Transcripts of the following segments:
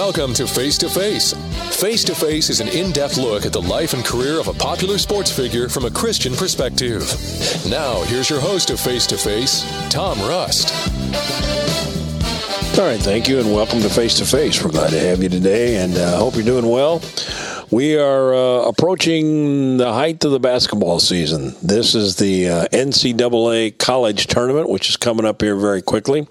Welcome to Face to Face. Face to Face is an in-depth look at the life and career of a popular sports figure from a Christian perspective. Now, here's your host of Face to Face, Tom Rust. All right, thank you, and welcome to Face to Face. We're glad to have you today, and hope you're doing well. We are approaching the height of the basketball season. This is the NCAA college tournament, which is coming up here very quickly.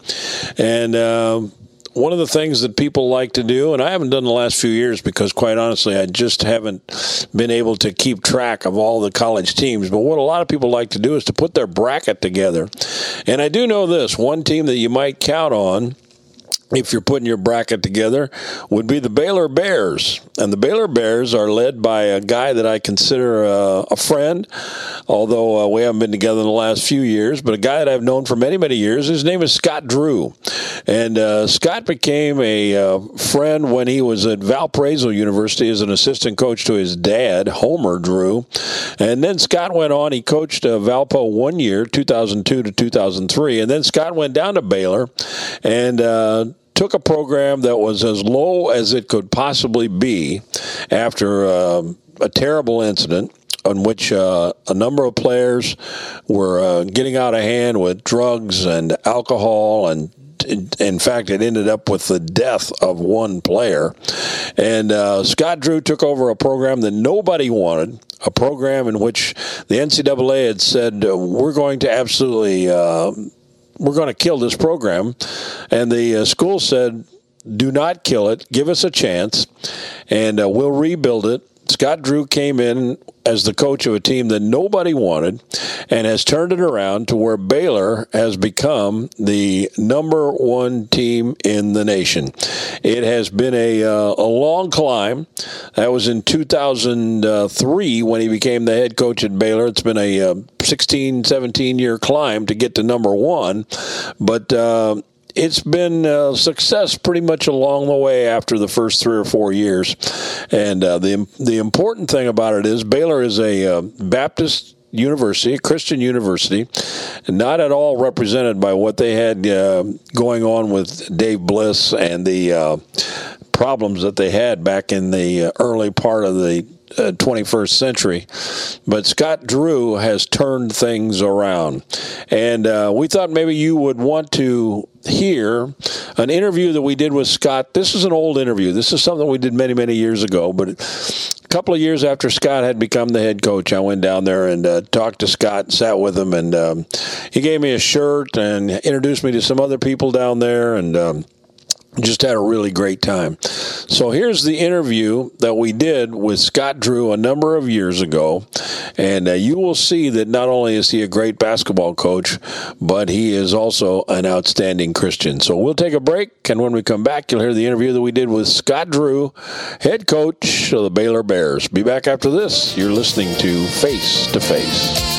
And one of the things that people like to do, and I haven't done the last few years because, quite honestly, I just haven't been able to keep track of all the college teams. But what a lot of people like to do is to put their bracket together. And I do know this, one team that you might count on, if you're putting your bracket together, would be the Baylor Bears. And the Baylor Bears are led by a guy that I consider a friend, although we haven't been together in the last few years, but a guy that I've known for many, many years. His name is Scott Drew. And Scott became a friend when he was at Valparaiso University as an assistant coach to his dad, Homer Drew. And then Scott went on. He coached Valpo 1 year, 2002 to 2003. And then Scott went down to Baylor and took a program that was as low as it could possibly be after a terrible incident on which a number of players were getting out of hand with drugs and alcohol, and in fact, it ended up with the death of one player. And Scott Drew took over a program that nobody wanted, a program in which the NCAA had said, we're going to absolutely we're going to kill this program. And the school said, do not kill it. Give us a chance, and we'll rebuild it. Scott Drew came in as the coach of a team that nobody wanted and has turned it around to where Baylor has become the number one team in the nation. It has been a long climb. That was in 2003 when he became the head coach at Baylor. It's been a 16, 17-year climb to get to number one, but it's been a success pretty much along the way after the first 3 or 4 years. And the important thing about it is Baylor is a Baptist university, a Christian university, not at all represented by what they had going on with Dave Bliss and the problems that they had back in the early part of the 21st century. But Scott Drew has turned things around. And we thought maybe you would want to hear an interview that we did with Scott. This is an old interview. This is something we did many, many years ago. But a couple of years after Scott had become the head coach, I went down there and talked to Scott and sat with him. And he gave me a shirt and introduced me to some other people down there, and just had a really great time. So here's the interview that we did with Scott Drew a number of years ago, and you will see that not only is he a great basketball coach, but he is also an outstanding Christian. So we'll take a break, and when we come back, you'll hear the interview that we did with Scott Drew, head coach of the Baylor Bears. Be back after this. You're listening to Face to Face.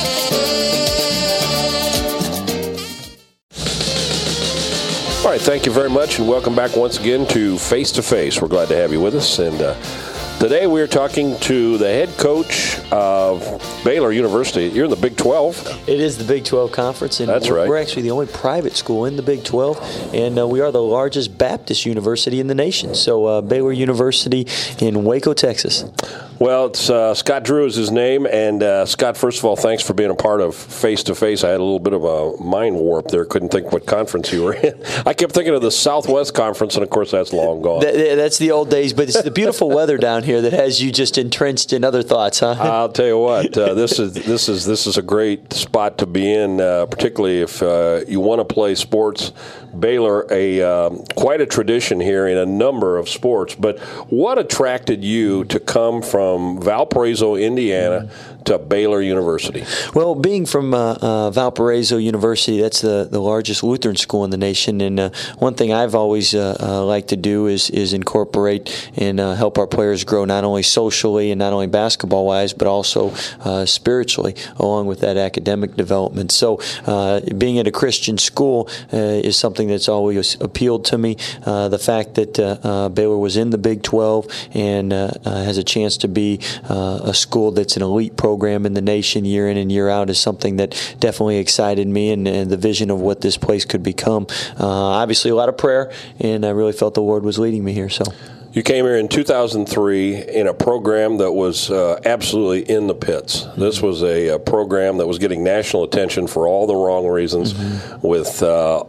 All right, thank you very much, and welcome back once again to Face to Face. We're glad to have you with us, and today we're talking to the head coach of Baylor University. You're in the Big 12. It is the Big 12 Conference, and That's right. We're actually the only private school in the Big 12, and we are the largest Baptist university in the nation. So Baylor University in Waco, Texas. Well, it's Scott Drew is his name, and Scott, first of all, thanks for being a part of Face to Face. I had a little bit of a mind warp there. Couldn't think what conference you were in. I kept thinking of the Southwest Conference, and of course that's long gone. That's the old days, but it's the beautiful weather down here that has you just entrenched in other thoughts, huh? I'll tell you what, this is a great spot to be in, particularly if you want to play sports. Baylor, quite a tradition here in a number of sports. But what attracted you to come from Valparaiso, Indiana, to Baylor University? Well, being from Valparaiso University, that's the largest Lutheran school in the nation, and one thing I've always liked to do is incorporate and help our players grow not only socially and not only basketball-wise, but also spiritually, along with that academic development. So being at a Christian school is something that's always appealed to me. The fact that Baylor was in the Big 12 and has a chance to be a school that's an elite program in the nation year in and year out is something that definitely excited me, and the vision of what this place could become. Obviously, a lot of prayer, and I really felt the Lord was leading me here. So. You came here in 2003 in a program that was absolutely in the pits. This was a program that was getting national attention for all the wrong reasons, with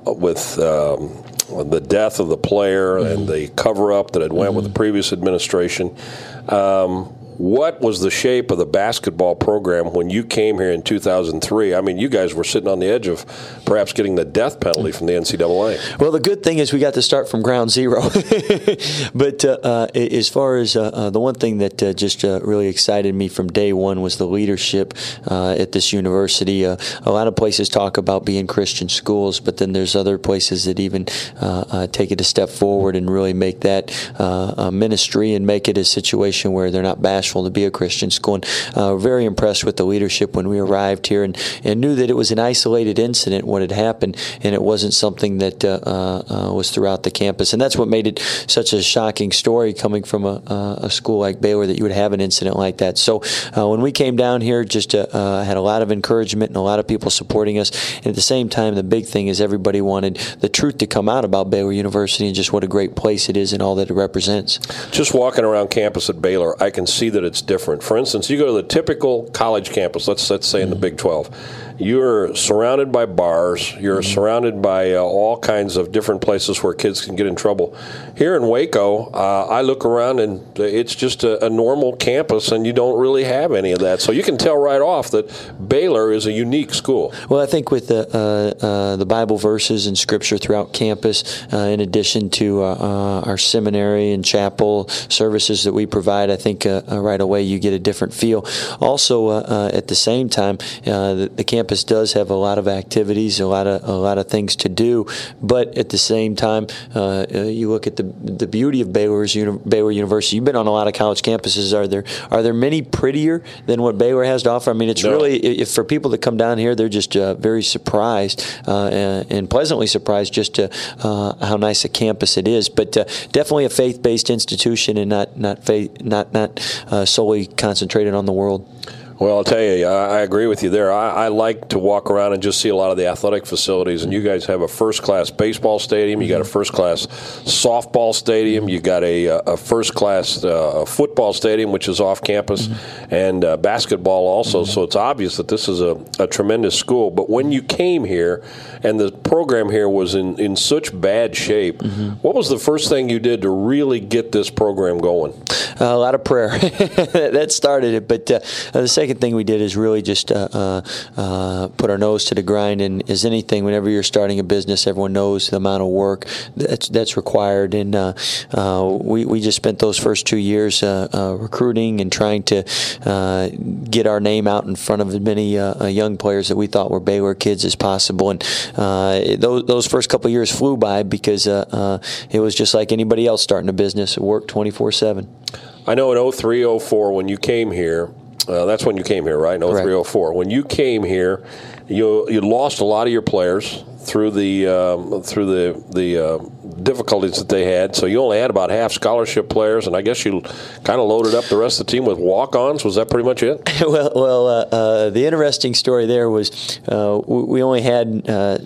the death of the player and the cover-up that had went with the previous administration. What was the shape of the basketball program when you came here in 2003? I mean, you guys were sitting on the edge of perhaps getting the death penalty from the NCAA. Well, the good thing is we got to start from ground zero. But as far as the one thing that just really excited me from day one was the leadership at this university. A lot of places talk about being Christian schools, but then there's other places that even take it a step forward and really make that a ministry and make it a situation where they're not bashful to be a Christian school. And very impressed with the leadership when we arrived here, and knew that it was an isolated incident what had happened, and it wasn't something that was throughout the campus. And that's what made it such a shocking story coming from a school like Baylor, that you would have an incident like that. So when we came down here, just had a lot of encouragement and a lot of people supporting us. And at the same time, the big thing is everybody wanted the truth to come out about Baylor University and just what a great place it is and all that it represents. Just walking around campus at Baylor, I can see that it's different. For instance, you go to the typical college campus, let's say in the Big 12. You're surrounded by bars. You're surrounded by all kinds of different places where kids can get in trouble. Here in Waco, I look around and it's just a normal campus, and you don't really have any of that. So you can tell right off that Baylor is a unique school. Well, I think with the Bible verses and Scripture throughout campus, in addition to our seminary and chapel services that we provide, I think right away you get a different feel. Also, at the same time, the campus does have a lot of activities, a lot of things to do, but at the same time, you look at the beauty of Baylor University. You've been on a lot of college campuses. Are there many prettier than what Baylor has to offer? I mean, it's really, if for people that come down here, they're just very surprised and pleasantly surprised just to how nice a campus it is. But definitely a faith-based institution, and not solely concentrated on the world. Well, I'll tell you, I agree with you there. I like to walk around and just see a lot of the athletic facilities, and you guys have a first-class baseball stadium. You got a first-class softball stadium. You got a first-class football stadium, which is off campus, and basketball also. So it's obvious that this is a tremendous school. But when you came here and the program here was in such bad shape, what was the first thing you did to really get this program going? A lot of prayer. That started it. But the second thing we did is really just put our nose to the grind. And as anything, whenever you're starting a business, everyone knows the amount of work that's required. And we just spent those first 2 years recruiting and trying to get our name out in front of as many young players that we thought were Baylor kids as possible. And those first couple of years flew by because it was just like anybody else starting a business. It worked 24/7. I know in 03, 04, when you came here, that's when you came here, right? In 03, 04. When you came here, you lost a lot of your players through the difficulties that they had. So you only had about half scholarship players, and I guess you kind of loaded up the rest of the team with walk-ons. Was that pretty much it? Well, the interesting story there was we only had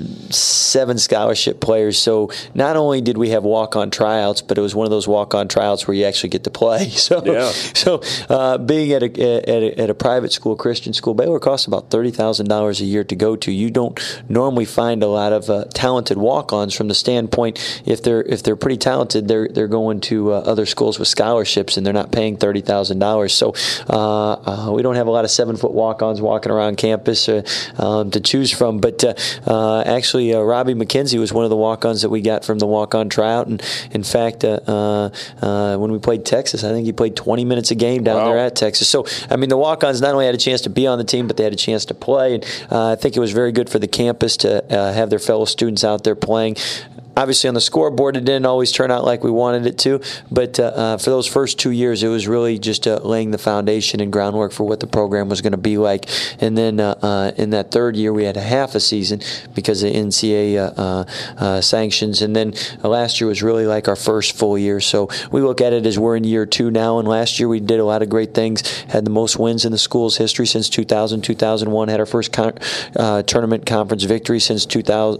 7 scholarship players. So not only did we have walk-on tryouts, but it was one of those walk-on tryouts where you actually get to play. So, being at a private school, Christian school, Baylor costs about $30,000 a year to go to. You don't normally find a lot of talented walk-ons from the standpoint if they're pretty talented, they're going to other schools with scholarships and they're not paying $30,000. So we don't have a lot of 7-foot walk-ons walking around campus to choose from. But actually, Robbie McKenzie was one of the walk-ons that we got from the walk-on tryout. And in fact, when we played Texas, I think he played 20 minutes a game down there at Texas. So I mean, the walk-ons not only had a chance to be on the team, but they had a chance to play. And I think it was very good for the campus to have their fellow students out there playing. Obviously, on the scoreboard, it didn't always turn out like we wanted it to, but for those first 2 years, it was really just laying the foundation and groundwork for what the program was going to be like. And then in that third year, we had a half a season because of NCAA sanctions. And then last year was really like our first full year. So we look at it as we're in year 2 now, and last year we did a lot of great things, had the most wins in the school's history since 2000, 2001, had our first tournament conference victory since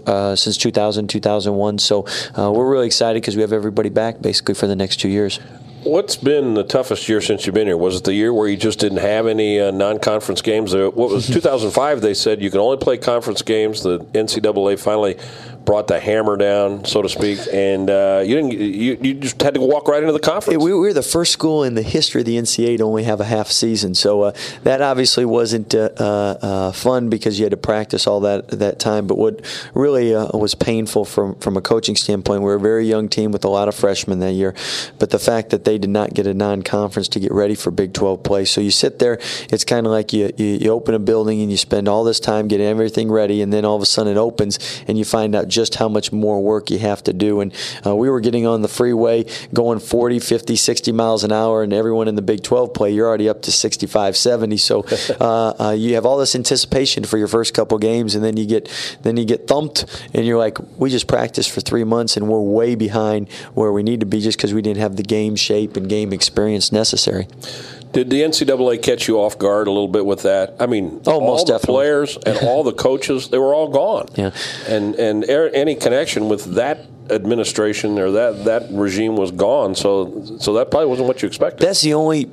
2000, 2001. So we're really excited because we have everybody back basically for the next 2 years. What's been the toughest year since you've been here? Was it the year where you just didn't have any non-conference games? What was 2005? They said you can only play conference games. The NCAA finally brought the hammer down, so to speak, and you just had to walk right into the conference. We were the first school in the history of the NCAA to only have a half season, so that obviously wasn't fun because you had to practice all that time. But what really was painful from a coaching standpoint, we were a very young team with a lot of freshmen that year, but the fact that they did not get a non-conference to get ready for Big 12 play. So you sit there, it's kind of like you open a building and you spend all this time getting everything ready, and then all of a sudden it opens and you find out just how much more work you have to do. And we were getting on the freeway going 40, 50, 60 miles an hour, and everyone in the Big 12 play, you're already up to 65, 70. So you have all this anticipation for your first couple games, and then you get thumped, and you're like, we just practiced for 3 months, and we're way behind where we need to be just because we didn't have the game shape and game experience necessary. Did the NCAA catch you off guard a little bit with that? I mean, most the players and all the coaches, they were all gone. Yeah. And any connection with that administration or that regime was gone, so that probably wasn't what you expected. That's the only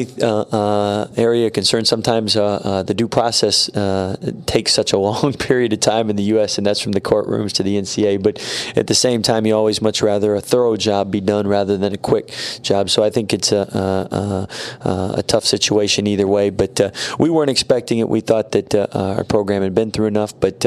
area of concern. Sometimes the due process takes such a long period of time in the U.S., and that's from the courtrooms to the NCAA. But at the same time, you always much rather a thorough job be done rather than a quick job. So I think it's a tough situation either way. But we weren't expecting it. We thought that our program had been through enough. But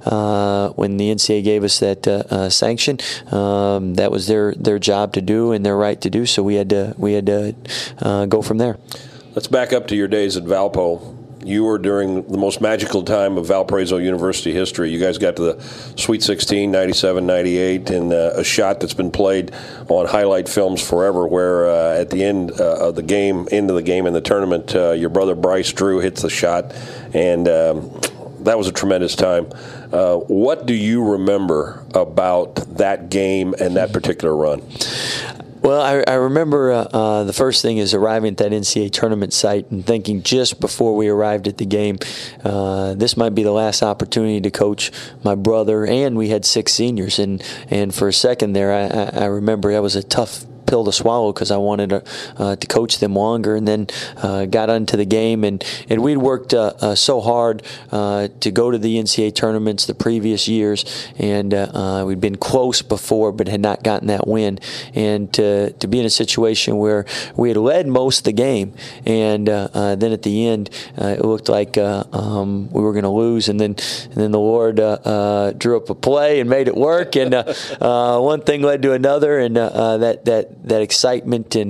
when the NCAA gave us that sanction, that was their job to do and their right to do. So we had to go from there. Let's back up to your days at Valpo. You were during the most magical time of Valparaiso University history. You guys got to the Sweet 16, 97, 98, and a shot that's been played on highlight films forever where at the end of the game, in the tournament, your brother Bryce Drew hits the shot, and that was a tremendous time. What do you remember about that game and that particular run? Well, I remember the first thing is arriving at that NCAA tournament site and thinking just before we arrived at the game, this might be the last opportunity to coach my brother, and we had 6 seniors. And for a second there, I remember that was a tough pill to swallow because I wanted to coach them longer, and then got into the game, and we'd worked so hard to go to the NCAA tournaments the previous years, and we'd been close before but had not gotten that win, and to be in a situation where we had led most of the game, and then at the end it looked like we were going to lose, and then the Lord drew up a play and made it work, and one thing led to another, and that excitement and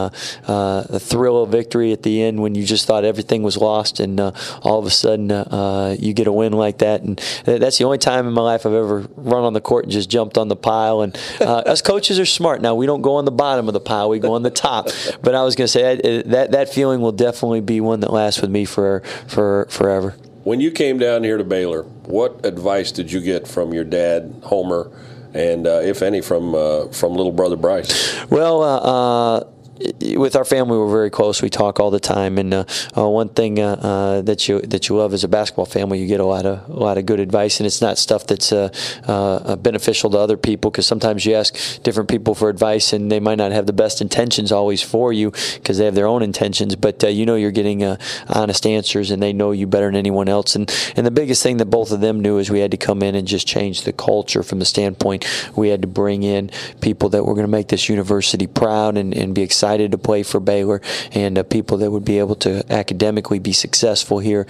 the thrill of victory at the end when you just thought everything was lost, and all of a sudden you get a win like that. And that's the only time in my life I've ever run on the court and just jumped on the pile. And us coaches are smart. Now, we don't go on the bottom of the pile, we go on the top. But I was going to say that feeling will definitely be one that lasts with me for forever. When you came down here to Baylor, what advice did you get from your dad, Homer, and if any from little brother Bryce? Well, with our family, we're very close. We talk all the time, and one thing that you love as a basketball family, you get a lot of good advice, and it's not stuff that's beneficial to other people, because sometimes you ask different people for advice, and they might not have the best intentions always for you because they have their own intentions. But you're getting honest answers, and they know you better than anyone else. And the biggest thing that both of them knew is we had to come in and just change the culture from the standpoint we had to bring in people that were going to make this university proud and be excited to play for Baylor, and people that would be able to academically be successful here,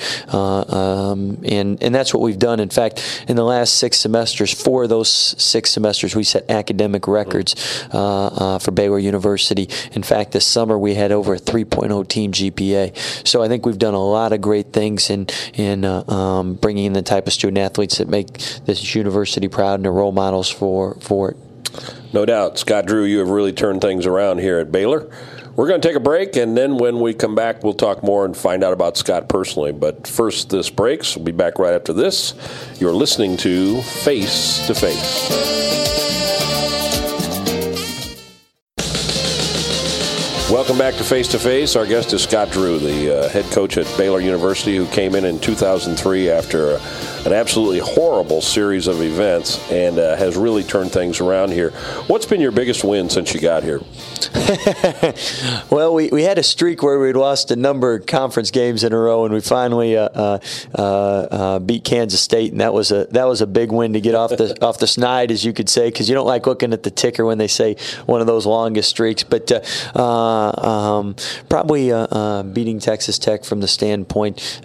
and that's what we've done. In fact, in the last 6 semesters, 4 of those 6 semesters, we set academic records for Baylor University. In fact, this summer we had over a 3.0 team GPA. So I think we've done a lot of great things in bringing in the type of student athletes that make this university proud and are role models for it. No doubt. Scott Drew, you have really turned things around here at Baylor. We're going to take a break, and then when we come back, we'll talk more and find out about Scott personally. But first, this breaks. We'll be back right after this. You're listening to Face to Face. Welcome back to Face to Face. Our guest is Scott Drew, the head coach at Baylor University, who came in 2003 after an absolutely horrible series of events and has really turned things around here. What's been your biggest win since you got here? Well, we had a streak where we'd lost a number of conference games in a row, and we finally beat Kansas State, and that was a big win to get off the snide, as you could say, because you don't like looking at the ticker when they say one of those longest streaks. But probably beating Texas Tech from the standpoint,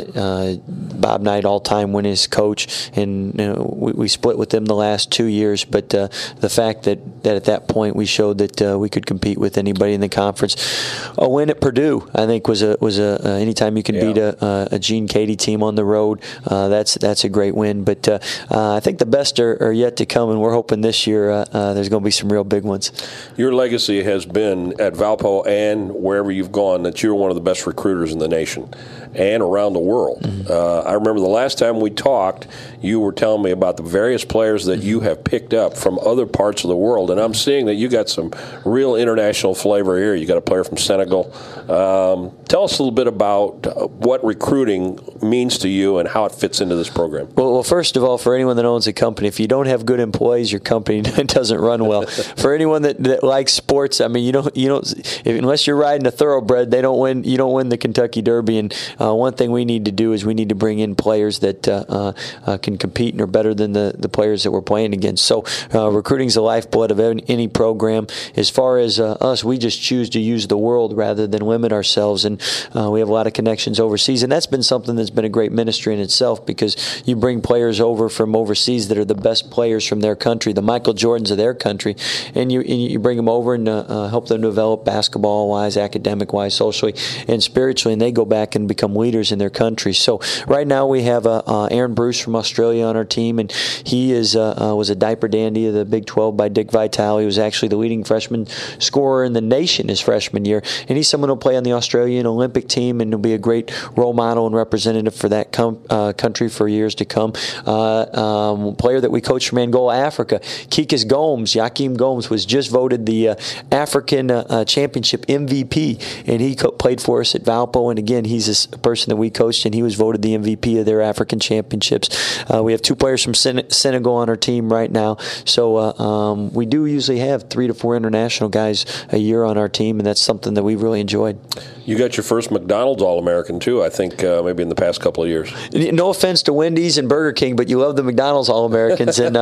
Bob Knight, all-time winningest coach, and we split with them the last 2 years. But the fact that at that point we showed that we could compete with anybody in the conference. A win at Purdue, I think, was anytime you can beat a Gene Katie team on the road, that's a great win. But I think the best are yet to come, and we're hoping this year there's going to be some real big ones. Your legacy has been at Valpo and wherever you've gone that you're one of the best recruiters in the nation and around the world. I remember the last time we talked, you were telling me about the various players that you have picked up from other parts of the world, and I'm seeing that you got some real international flavor here. You got a player from Senegal. Tell us a little bit about what recruiting means to you and how it fits into this program. Well, first of all, for anyone that owns a company, if you don't have good employees, your company doesn't run well. For anyone that likes sports, I mean, you don't unless you're riding a thoroughbred, they don't win. You don't win the Kentucky Derby. And one thing we need to do is we need to bring in players that can compete and are better than the players that we're playing against. So recruiting is the lifeblood of any program. As far as us, we just choose to use the world rather than limit ourselves. And we have a lot of connections overseas, and that's been something that's been a great ministry in itself, because you bring players over from overseas that are the best players from their country, the Michael Jordans of their country, and you bring them over and help them develop basketball-wise, academic-wise, socially, and spiritually, and they go back and become leaders in their country. So right now we have Aaron Bruce from Australia on our team, and he was a diaper dandy of the Big 12 by Dick Vitale. He was actually the leading freshman scorer in the nation his freshman year, and he's someone who'll play on the Australian Olympic team and will be a great role model and representative for that country for years to come. Player that we coached from Angola, Africa, Kikas Gomes, Joachim Gomes, was just voted the African Championship MVP, and he played for us at Valpo. And again, he's a person that we coached, and he was voted the MVP of their African Championships. We have two players from Senegal on our team right now. So we do usually have 3 to 4 international guys a year on our team, and that's something that we've really enjoyed. You got your first McDonald's All-American, too, I think, maybe in the past couple of years. No offense to Wendy's and Burger King, but you love the McDonald's All-Americans. And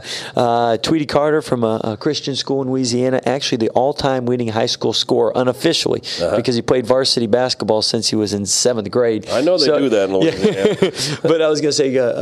Tweety Carter from a Christian school in Louisiana, actually the all-time leading high school scorer unofficially, because he played varsity basketball since he was in 7th grade. I know they do that in Louisiana. Yeah. But I was going to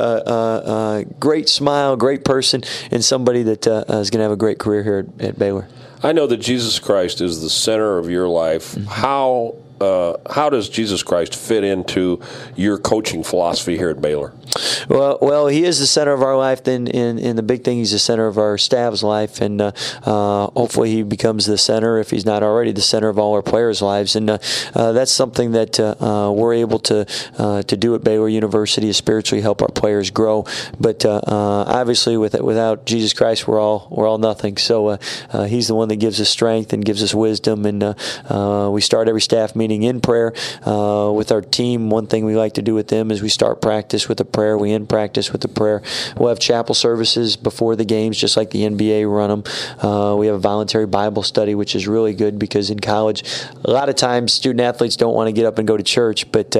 say, great smile, great person, and somebody that is going to have a great career here at Baylor. I know that Jesus Christ is the center of your life. Mm-hmm. How does Jesus Christ fit into your coaching philosophy here at Baylor? Well, he is the center of our life. Then, in the big thing, he's the center of our staff's life, and hopefully, he becomes the center, if he's not already the center of all our players' lives. And that's something that we're able to do at Baylor University, is spiritually help our players grow. But obviously, without Jesus Christ, we're all nothing. So he's the one that gives us strength and gives us wisdom. And we start every staff meeting in prayer with our team. One thing we like to do with them is we start practice with a prayer. We end practice with a prayer. We'll have chapel services before the games, just like the NBA run them. We have a voluntary Bible study, which is really good, because in college, a lot of times student athletes don't want to get up and go to church, but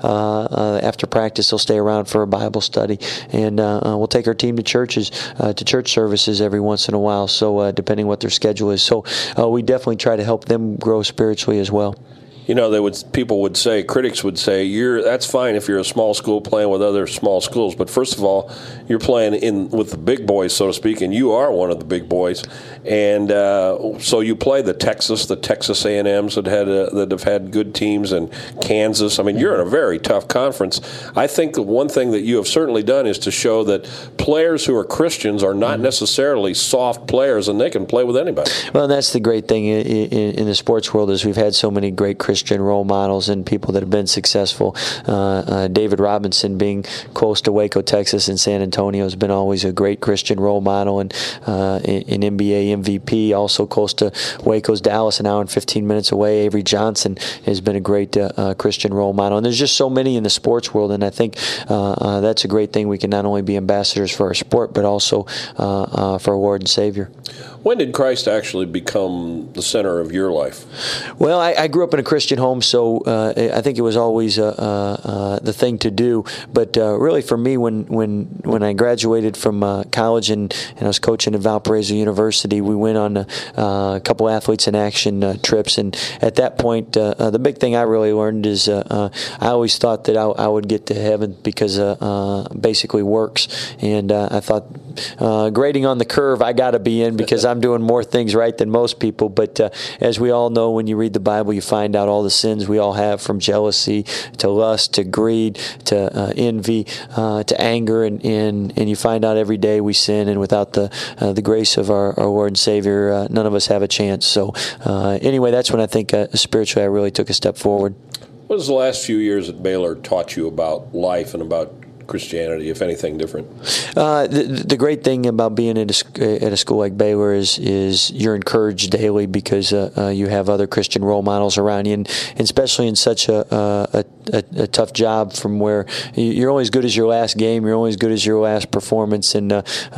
after practice, they'll stay around for a Bible study. And we'll take our team to church services every once in a while, so depending what their schedule is. So we definitely try to help them grow spiritually as well. You know, critics would say, that's fine if you're a small school playing with other small schools, but first of all, you're playing with the big boys, so to speak, and you are one of the big boys. And so you play the Texas A&Ms that have had good teams, and Kansas. I mean, you're in a very tough conference. I think the one thing that you have certainly done is to show that players who are Christians are not necessarily soft players, and they can play with anybody. Well, and that's the great thing in the sports world, is we've had so many great Christians Christian role models and people that have been successful. David Robinson, being close to Waco, Texas, and San Antonio, has been always a great Christian role model, and an NBA MVP. Also close to Waco's Dallas, an hour and 15 minutes away. Avery Johnson has been a great Christian role model. And there's just so many in the sports world, and I think that's a great thing. We can not only be ambassadors for our sport, but also for our Lord and Savior. When did Christ actually become the center of your life? Well, I grew up in a Christian home, so I think it was always the thing to do. But really, for me, when I graduated from college and I was coaching at Valparaiso University, we went on a couple Athletes in Action trips. And at that point, the big thing I really learned is I always thought that I would get to heaven because basically works. And I thought grading on the curve, I got to be in because I'm doing more things right than most people. But as we all know, when you read the Bible, you find out all the sins we all have, from jealousy to lust to greed to envy to anger, and you find out every day we sin, and without the grace of our Lord and Savior, none of us have a chance. So anyway, that's when I think spiritually I really took a step forward. What has the last few years at Baylor taught you about life and about Christianity, if anything different? The great thing about being at a school like Baylor is you're encouraged daily because you have other Christian role models around you, and especially in such a tough job, from where you're only as good as your last game, you're only as good as your last performance, and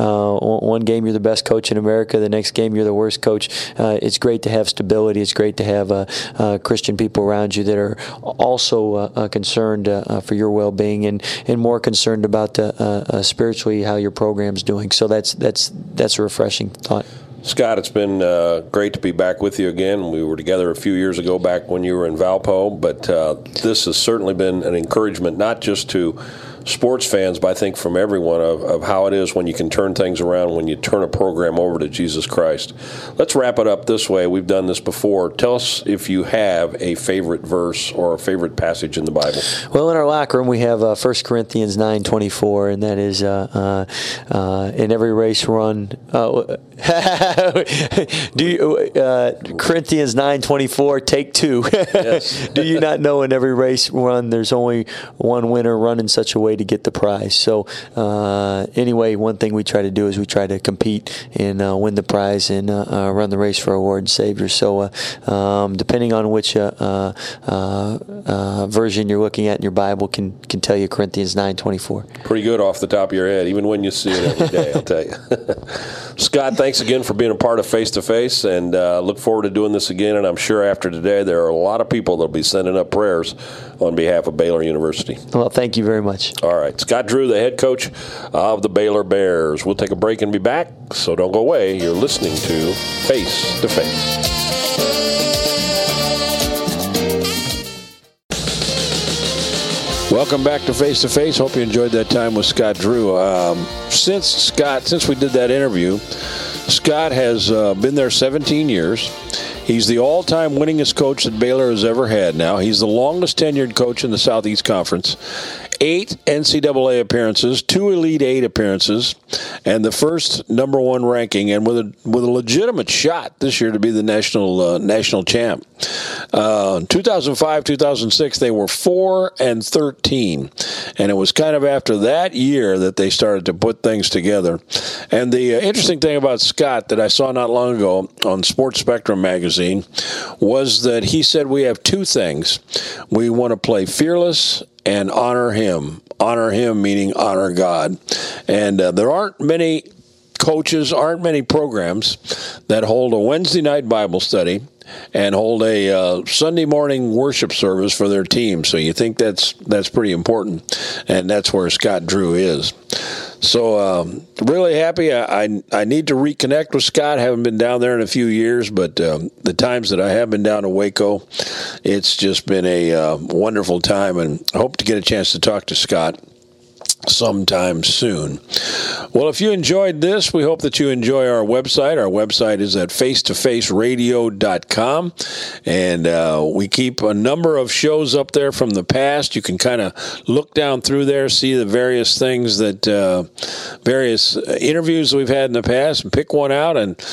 one game you're the best coach in America, the next game you're the worst coach. It's great to have stability. It's great to have Christian people around you that are also concerned for your well-being and more concerned about spiritually how your program's doing. So that's a refreshing thought. Scott, it's been great to be back with you again. We were together a few years ago back when you were in Valpo, but this has certainly been an encouragement, not just to sports fans, but I think from everyone, of how it is when you can turn things around, when you turn a program over to Jesus Christ. Let's wrap it up this way. We've done this before. Tell us if you have a favorite verse or a favorite passage in the Bible. Well, in our locker room we have 1 Corinthians 9:24, and that is in every race run. Do you Corinthians 9:24, take two. Yes. Do you not know in every race run there's only one winner? Run in such a way to get the prize. So anyway, one thing we try to do is we try to compete and win the prize and run the race for our Lord and Savior. So depending on which version you're looking at in your Bible can tell you Corinthians 9:24. Pretty good off the top of your head, even when you see it every day, I'll tell you. Scott, thanks again for being a part of Face to Face, and look forward to doing this again. And I'm sure after today there are a lot of people that will be sending up prayers on behalf of Baylor University. Well, thank you very much. All right. Scott Drew, the head coach of the Baylor Bears. We'll take a break and be back, so don't go away. You're listening to Face to Face. Welcome back to Face to Face. Hope you enjoyed that time with Scott Drew. Since we did that interview, Scott has been there 17 years. He's the all-time winningest coach that Baylor has ever had now. He's the longest tenured coach in the Southeast Conference. 8 NCAA appearances, 2 Elite 8 appearances, and the first number 1 ranking, and with a legitimate shot this year to be the national champ. 2005, 2006, they were 4-13, and it was kind of after that year that they started to put things together. And the interesting thing about Scott that I saw not long ago on Sports Spectrum magazine was that he said we have 2 things. We want to play fearless and honor him. Honor him meaning honor God. And there aren't many coaches, aren't many programs that hold a Wednesday night Bible study and hold a Sunday morning worship service for their team. So you think that's pretty important, and that's where Scott Drew is. So really happy. I need to reconnect with Scott. Haven't been down there in a few years, but the times that I have been down to Waco, it's just been a wonderful time, and I hope to get a chance to talk to Scott sometime soon. Well, if you enjoyed this, we hope that you enjoy our website. Our website is at facetofaceradio.com, and we keep a number of shows up there from the past. You can kind of look down through there, see the various things that various interviews we've had in the past, and pick one out and put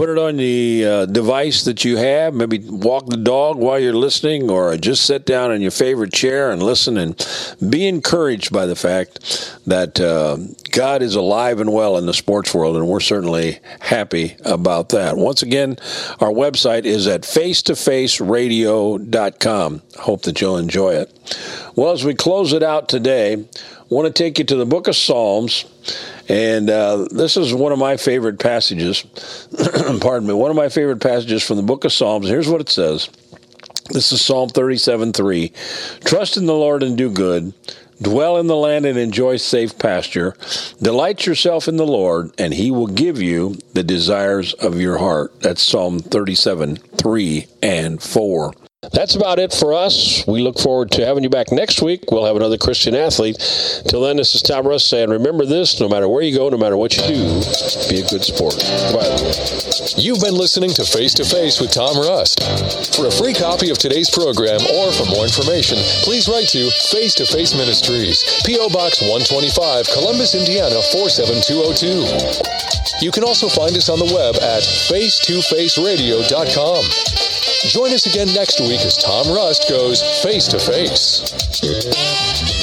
Put it on the device that you have. Maybe walk the dog while you're listening, or just sit down in your favorite chair and listen and be encouraged by the fact that God is alive and well in the sports world, and we're certainly happy about that. Once again, our website is at facetofaceradio.com. I hope that you'll enjoy it. Well, as we close it out today, I want to take you to the book of Psalms, and this is one of my favorite passages. Pardon me, one of my favorite passages from the book of Psalms. Here's what it says. This is Psalm 37:3. Trust in the Lord and do good. Dwell in the land and enjoy safe pasture. Delight yourself in the Lord, and he will give you the desires of your heart. That's Psalm 37:3 and 4. That's about it for us. We look forward to having you back next week. We'll have another Christian athlete. Till then, this is Tom Russ saying, remember this, no matter where you go, no matter what you do, be a good sport. Bye. You've been listening to Face to Face with Tom Rust. For a free copy of today's program or for more information, please write to Face to Face Ministries, P.O. Box 125, Columbus, Indiana 47202. You can also find us on the web at face2faceradio.com. Join us again next week as Tom Rust goes face to face.